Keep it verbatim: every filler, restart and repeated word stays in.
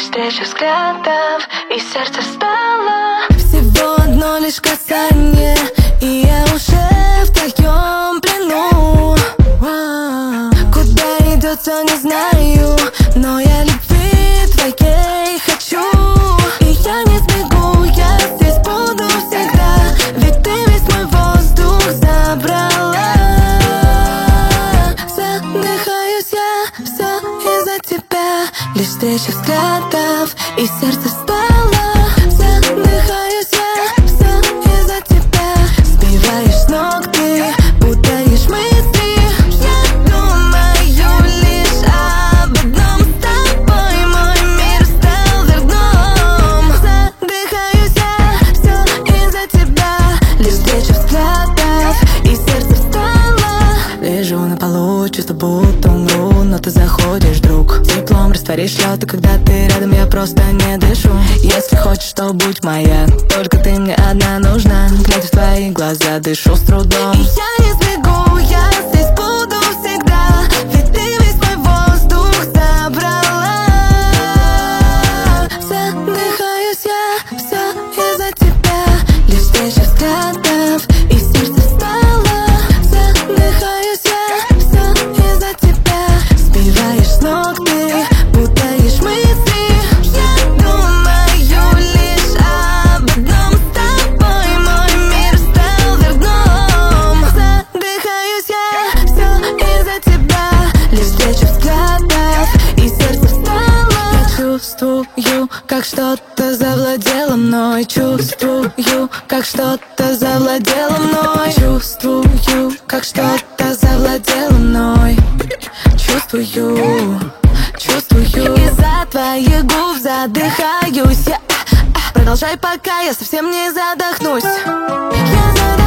встреча взглядов, и сердце встало. Всего одно лишь касание, и я уже в твоем плену. Куда идет, все не знаю, но я любви твоей хочу. И я не сбегу, я здесь буду всегда, ведь ты весь мой воздух забрала. Задыхаюсь я, все из-за тебя, лишь встреча взглядов, и сердце встало. Задыхаюсь я, все из-за тебя, сбиваешь с ног ты, путаешь мысли. Я думаю лишь об одном, с тобой мой мир стал верном. Задыхаюсь я, все из-за тебя, лишь встреча взглядов, и сердце встало. Лежу на полу, чувство будто умру, но ты заходишь, друг. Теплом растворишь лед, и когда ты рядом, я просто не дышу. Если хочешь, то будь моя, только ты мне одна нужна. Глядя в твои глаза, дышу с трудом. И я не сбегу, я здесь буду всегда, ведь ты весь мой воздух забрала. Задыхаюсь я, все из-за тебя, лишь встреча взглядов, и сердце встало. Задыхаюсь я, все из-за тебя, сбиваешь с ног ты, путаешь мысли. Я думаю лишь об одном, с тобой мой мир стал верном. Задыхаюсь я, все из-за тебя, лишь встреча взглядов, и сердце встало. Я чувствую, как что-то завладело мной, чувствую, как что-то завладело мной, чувствую, как что-то завладело мной, чувствую, чувствую. Из-за твоих губ задыхаюсь я. Продолжай, пока я совсем не задохнусь. Я задыхаюсь.